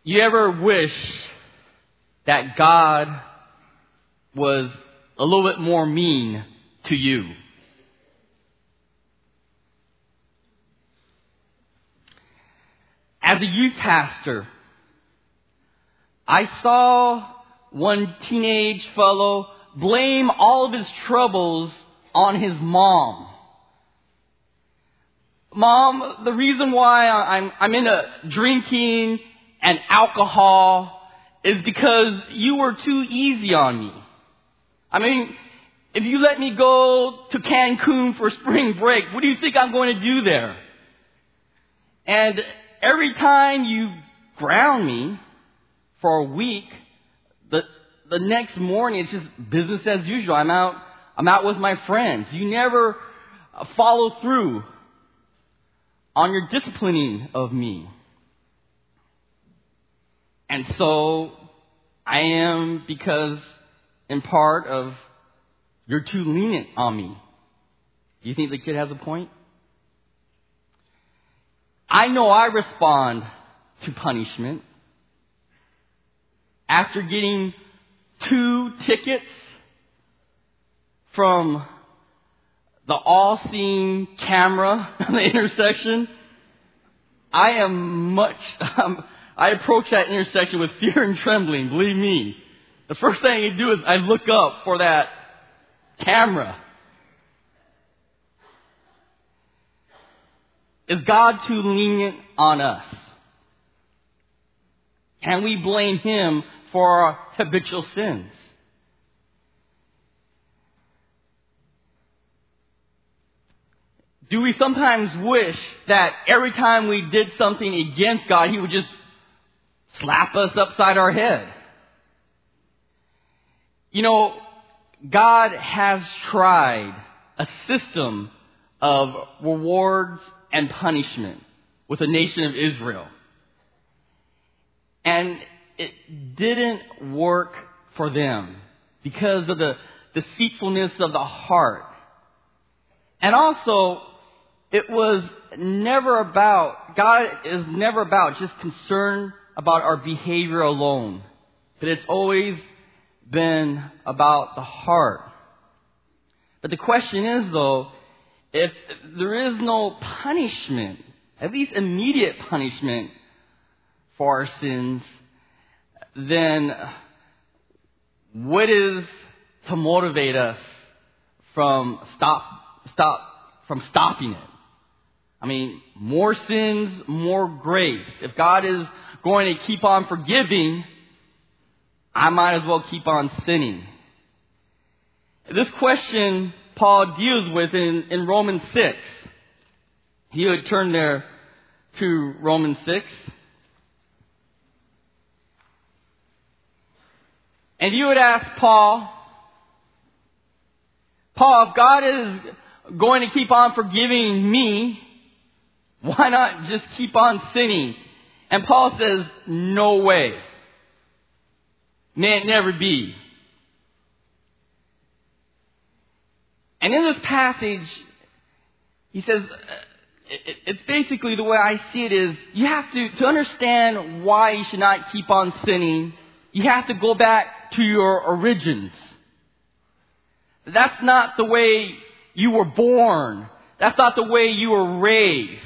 You ever wish that God was a little bit more mean to you? As a youth pastor, I saw one teenage fellow blame all of his troubles on his mom. Mom, the reason why I'm into drinking and alcohol is because you were too easy on me. I mean, if you let me go to Cancun for spring break, what do you think I'm going to do there? And every time you ground me for a week, the next morning it's just business as usual. I'm out with my friends. You never follow through on your disciplining of me. And so I am, because in part of you're too lenient on me. Do you think the kid has a point? I know I respond to punishment. After getting 2 tickets from the all-seeing camera on the intersection, I approach that intersection with fear and trembling, believe me. The first thing I do is I look up for that camera. Is God too lenient on us? Can we blame Him for our habitual sins? Do we sometimes wish that every time we did something against God, He would just slap us upside our head? You know, God has tried a system of rewards and punishment with the nation of Israel. And it didn't work for them because of the deceitfulness of the heart. And also, it was never about, God is never about just concern about our behavior alone. But it's always been about the heart. But the question is, though, if there is no punishment, at least immediate punishment for our sins, then what is to motivate us from stopping it? I mean, more sins, more grace. If God is going to keep on forgiving, I might as well keep on sinning. This question Paul deals with in Romans 6. He would turn there to Romans 6. And you would ask Paul, if God is going to keep on forgiving me, why not just keep on sinning? And Paul says, no way. May it never be. And in this passage, he says, it's basically the way I see it is, you have to understand why you should not keep on sinning, you have to go back to your origins. That's not the way you were born. That's not the way you were raised.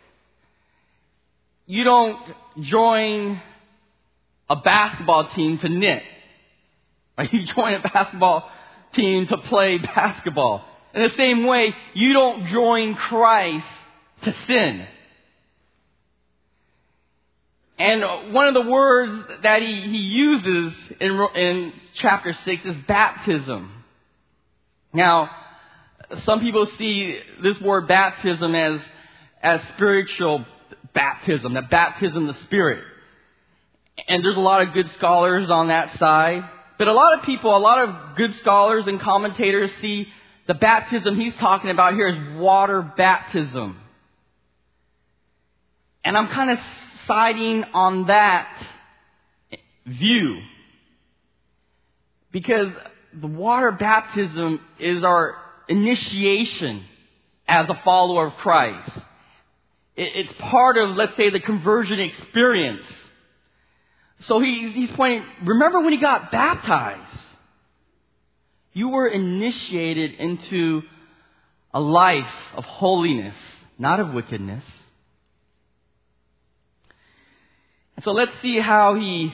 You don't join a basketball team to knit. Or you join a basketball team to play basketball. In the same way, you don't join Christ to sin. And one of the words that he uses in chapter 6 is baptism. Now, some people see this word baptism as spiritual baptism, the baptism of the Spirit. And there's a lot of good scholars on that side. But a lot of good scholars and commentators see the baptism he's talking about here as water baptism. And I'm kind of siding on that view. Because the water baptism is our initiation as a follower of Christ. It's part of, let's say, the conversion experience. So he's pointing, remember when you got baptized? You were initiated into a life of holiness, not of wickedness. And so let's see how he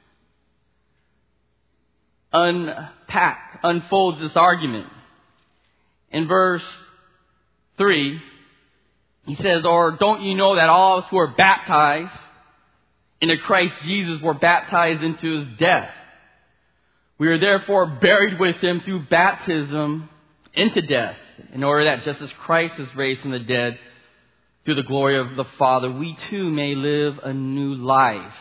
unfolds this argument. In verse 3, he says, or don't you know that all of us who are baptized into Christ Jesus were baptized into his death? We are therefore buried with him through baptism into death, in order that just as Christ is raised from the dead through the glory of the Father, we too may live a new life.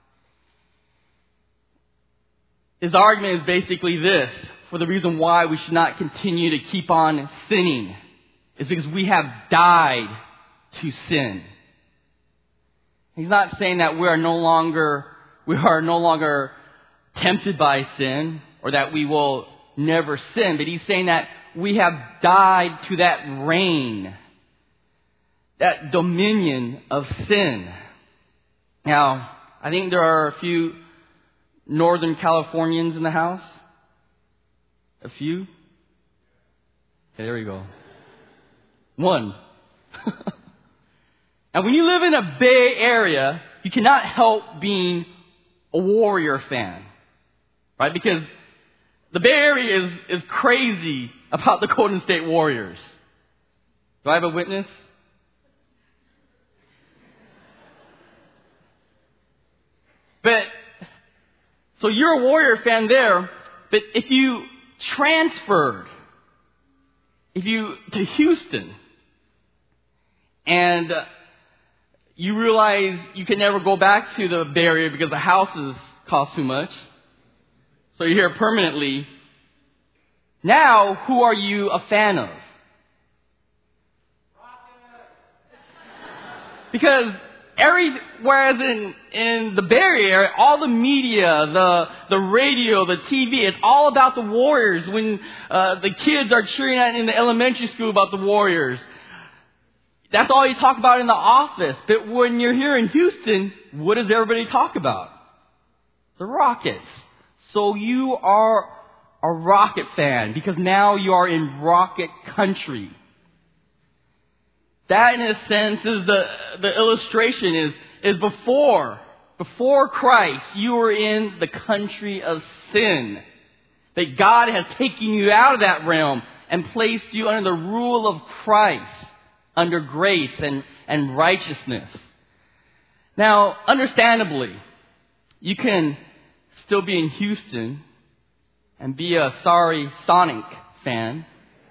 His argument is basically this: for the reason why we should not continue to keep on sinning is because we have died to sin. He's not saying that we are no longer tempted by sin, or that we will never sin, but he's saying that we have died to that reign, that dominion of sin. Now, I think there are a few Northern Californians in the house. A few? Okay, there we go. One. And when you live in a Bay Area, you cannot help being a Warrior fan. Right? Because the Bay Area is crazy about the Golden State Warriors. Do I have a witness? But, so you're a Warrior fan there, but if you transferred, to Houston, and you realize you can never go back to the Bay Area because the houses cost too much, so you're here permanently, now who are you a fan of? Because whereas in the Bay Area, all the media, the radio, the TV, it's all about the Warriors. When the kids are cheering in the elementary school about the Warriors, that's all you talk about in the office. But when you're here in Houston, what does everybody talk about? The Rockets. So you are a Rocket fan because now you are in Rocket country. That, in a sense, is the illustration is before Christ, you were in the country of sin. That God has taken you out of that realm and placed you under the rule of Christ, under grace and righteousness. Now, understandably, you can still be in Houston and be a sorry Sonic fan.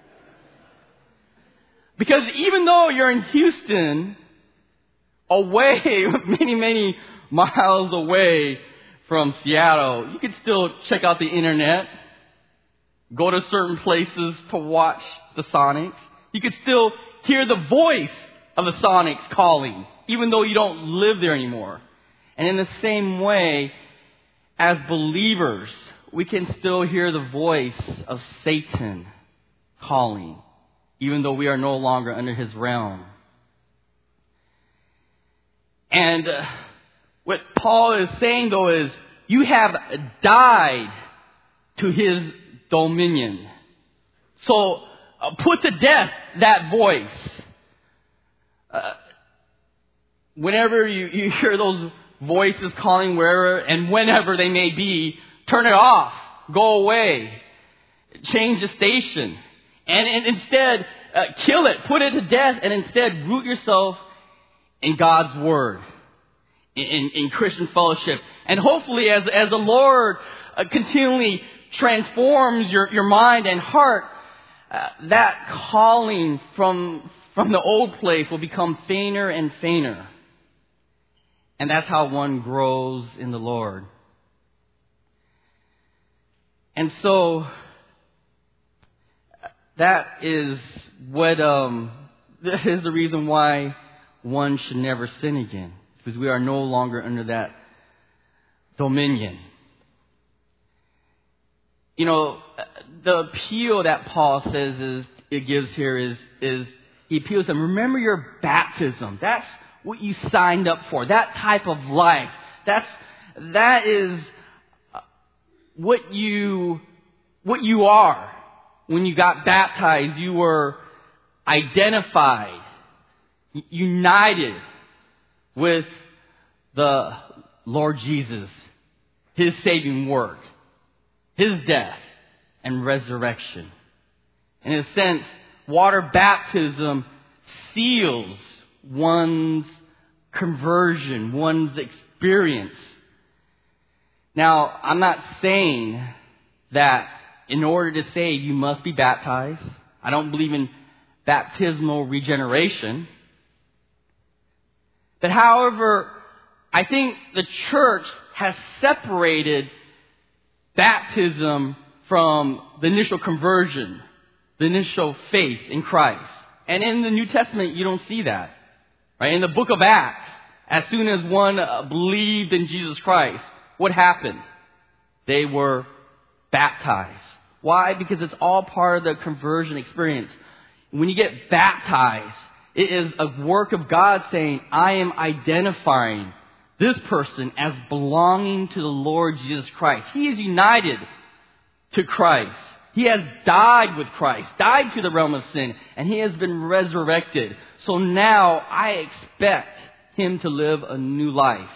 Because even though you're in Houston, away, many, many miles away from Seattle, you can still check out the internet, go to certain places to watch the Sonics. You can still hear the voice of the Sonics calling, even though you don't live there anymore. And in the same way, as believers, we can still hear the voice of Satan calling, even though we are no longer under his realm. And what Paul is saying, though, is you have died to his dominion. So put to death that voice. Whenever you hear those voices calling wherever and whenever they may be, turn it off. Go away. Change the station. And instead, kill it, put it to death, and instead root yourself in God's Word, in Christian fellowship. And hopefully, as the Lord continually transforms your mind and heart, that calling from the old place will become fainter and fainter. And that's how one grows in the Lord. And so, that is the reason why one should never sin again. Because we are no longer under that dominion. You know, the appeal that Paul says it gives here is he appeals to them. Remember your baptism. That's what you signed up for. That type of life. That's that is what you are. When you got baptized, you were identified, united with the Lord Jesus, His saving work, His death and resurrection. In a sense, water baptism seals one's conversion, one's experience. Now, I'm not saying that in order to save, you must be baptized. I don't believe in baptismal regeneration. But however, I think the church has separated baptism from the initial conversion, the initial faith in Christ. And in the New Testament, you don't see that. Right? In the book of Acts, as soon as one believed in Jesus Christ, what happened? They were baptized. Why? Because it's all part of the conversion experience. When you get baptized, it is a work of God saying, I am identifying this person as belonging to the Lord Jesus Christ. He is united to Christ. He has died with Christ, died to the realm of sin, and He has been resurrected. So now I expect Him to live a new life.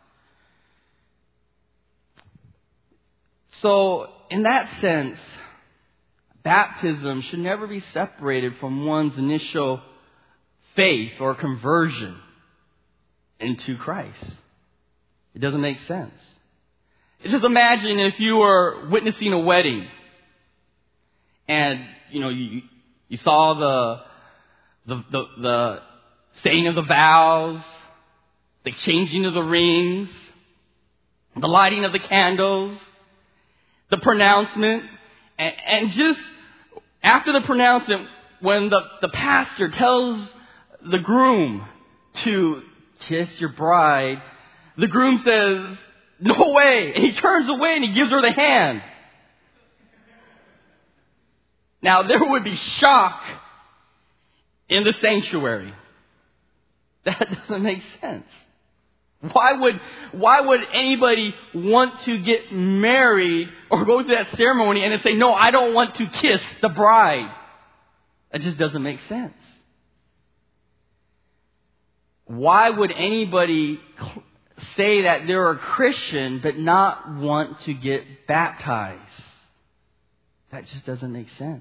So in that sense, baptism should never be separated from one's initial faith or conversion into Christ. It doesn't make sense. Just imagine if you were witnessing a wedding and, you saw the saying of the vows, the changing of the rings, the lighting of the candles, the pronouncement, and just after the pronouncement, when the pastor tells the groom to kiss your bride, the groom says, no way, and he turns away and he gives her the hand. Now, there would be shock in the sanctuary. That doesn't make sense. Why would anybody want to get married or go through that ceremony and then say, no, I don't want to kiss the bride? That just doesn't make sense. Why would anybody say that they're a Christian but not want to get baptized? That just doesn't make sense.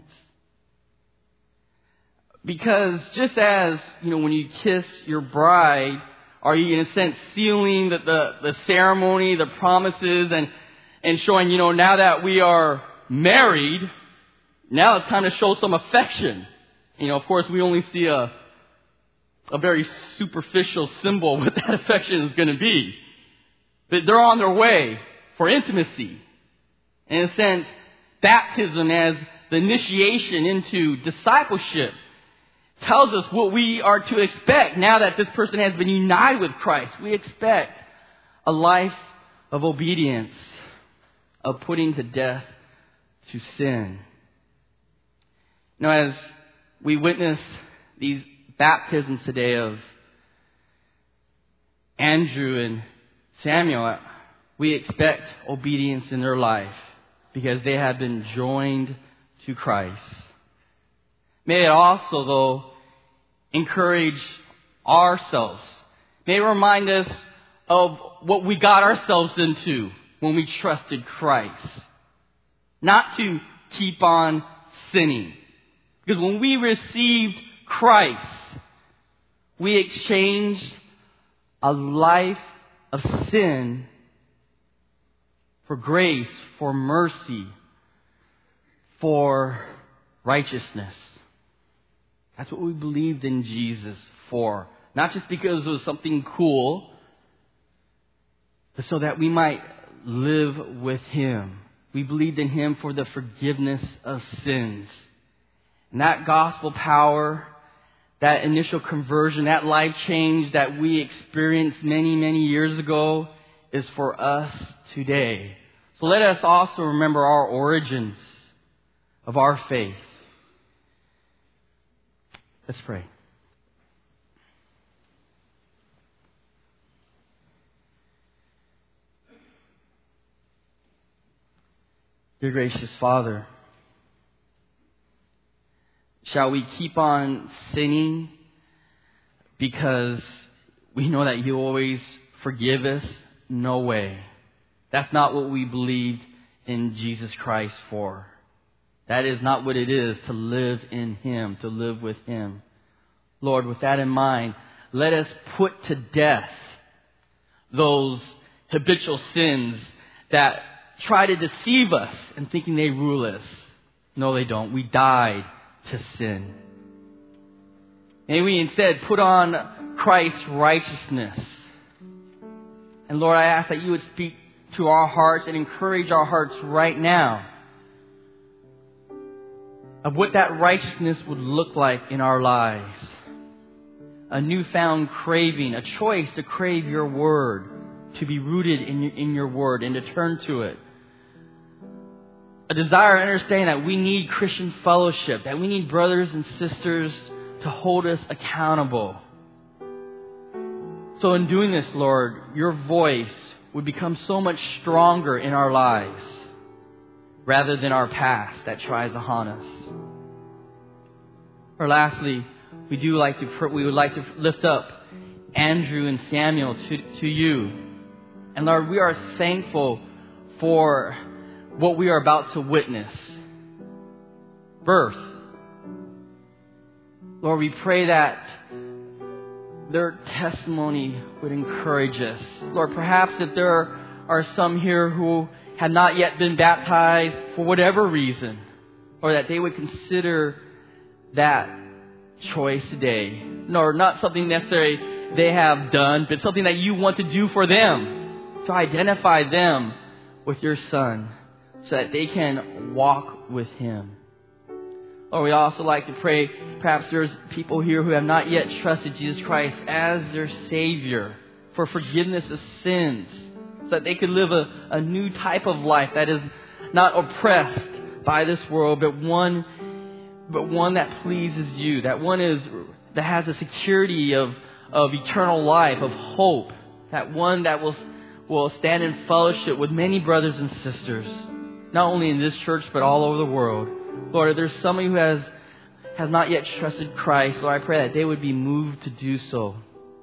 Because just as, when you kiss your bride, are you in a sense sealing the ceremony, the promises, and showing, now that we are married, now it's time to show some affection. Of course, we only see a very superficial symbol what that affection is going to be. But they're on their way for intimacy. In a sense, baptism as the initiation into discipleship tells us what we are to expect now that this person has been united with Christ. We expect a life of obedience, of putting to death to sin. As we witness these baptisms today of Andrew and Samuel, we expect obedience in their life because they have been joined to Christ. May it also, though, encourage ourselves. May it remind us of what we got ourselves into when we trusted Christ. Not to keep on sinning. Because when we received Christ, we exchanged a life of sin for grace, for mercy, for righteousness. That's what we believed in Jesus for. Not just because it was something cool, but so that we might live with Him. We believed in Him for the forgiveness of sins. And that gospel power, that initial conversion, that life change that we experienced many, many years ago is for us today. So let us also remember our origins of our faith. Let's pray. Dear gracious Father, shall we keep on sinning because we know that you always forgive us? No way. That's not what we believed in Jesus Christ for. That is not what it is to live in Him, to live with Him. Lord, with that in mind, let us put to death those habitual sins that try to deceive us in thinking they rule us. No, they don't. We died to sin. May we instead put on Christ's righteousness. And Lord, I ask that you would speak to our hearts and encourage our hearts right now of what that righteousness would look like in our lives. A newfound craving, a choice to crave your word, to be rooted in your word and to turn to it. A desire to understand that we need Christian fellowship, that we need brothers and sisters to hold us accountable. So in doing this, Lord, your voice would become so much stronger in our lives rather than our past that tries to haunt us. Or lastly, we would like to lift up Andrew and Samuel to you. And Lord, we are thankful for what we are about to witness. Birth. Lord, we pray that their testimony would encourage us. Lord, perhaps if there are some here who have not yet been baptized for whatever reason, or that they would consider that choice today. No, not something necessarily they have done, but something that you want to do for them, to identify them with your Son, so that they can walk with Him. Or we also like to pray, perhaps there's people here who have not yet trusted Jesus Christ as their Savior for forgiveness of sins, so that they could live a new type of life that is not oppressed by this world, but one that pleases you, that has a security of eternal life, of hope, that one that will stand in fellowship with many brothers and sisters, not only in this church, but all over the world. Lord, if there's somebody who has not yet trusted Christ, Lord, I pray that they would be moved to do so.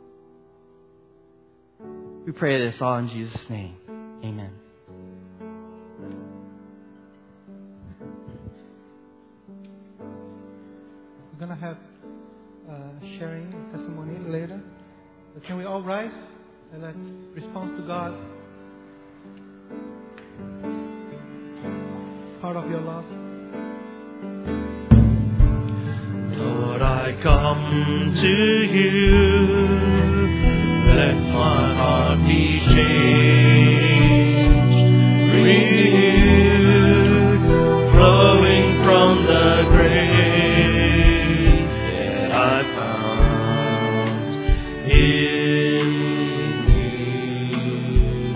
We pray this all in Jesus' name. Amen. We're going to have sharing testimony later. But can we all rise and let's respond to God? Part of your love. Lord, I come to you. Let my heart be changed, renewed, flowing from the grace that I found in you.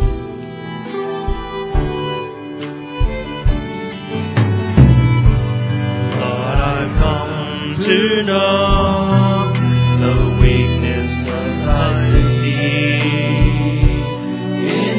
Lord, I've come to know the weakness of life to see in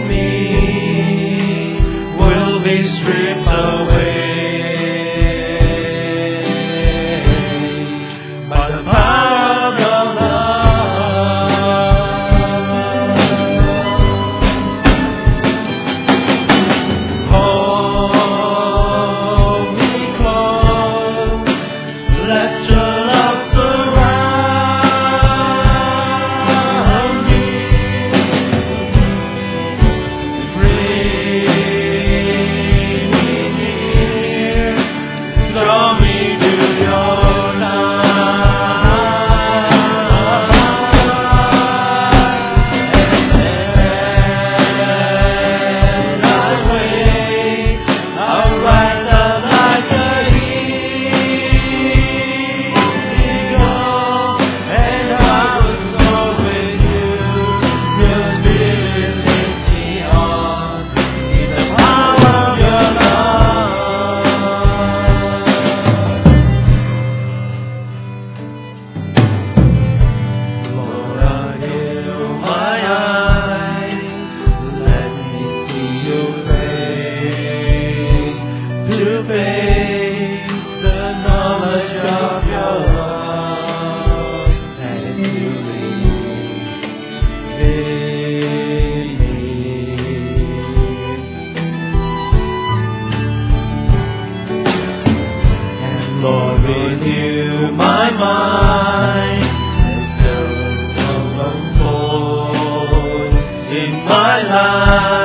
my life.